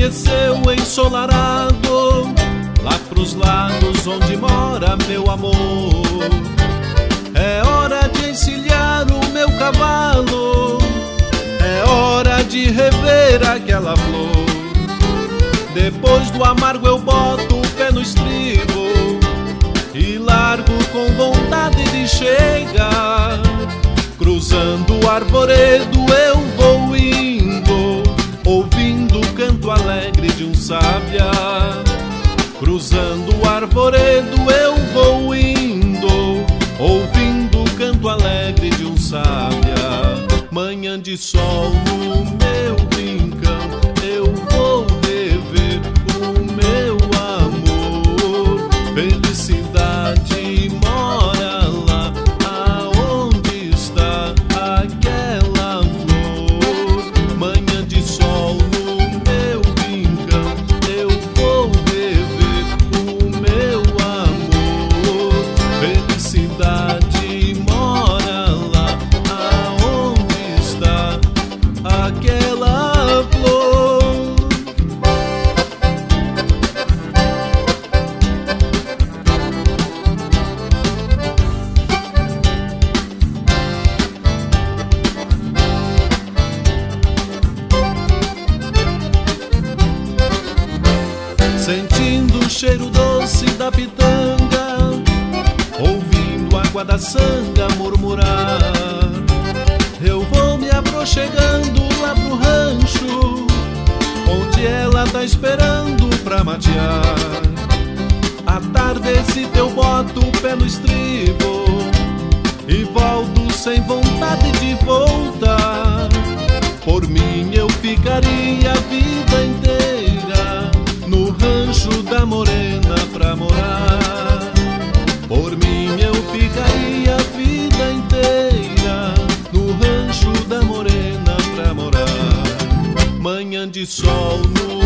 amanheceu ensolarado, lá pros lados onde mora meu amor. É hora de encilhar o meu cavalo, é hora de rever aquela flor. Depois do amargo eu boto o pé no estribo e largo com vontade de chegar. Cruzando o arvoredo eu vou indo, ouvindo o canto alegre de um sabiá. Cruzando o arvoredo eu vou indo, ouvindo o canto alegre de um sabiá. Manhã de sol no meu rincão, eu vou rever o meu amor. Felicidade mora lá aonde está aquela flor. Manhã de sol no meu rincão, eu vou rever o meu amor. Felicidade mora lá aonde está aquela flor. Sentindo o cheiro doce da pitanga, ouvindo a água da sanga murmurar, eu vou me aproxegando lá pro rancho, onde ela tá esperando pra matear. À tarde esse eu boto o pé no estribo e volto sem vontade de voltar. Por mim eu ficaria a vida inteira no rancho da morena pra morar. Por mim eu ficaria a vida inteira no rancho da morena pra morar. Manhã de sol no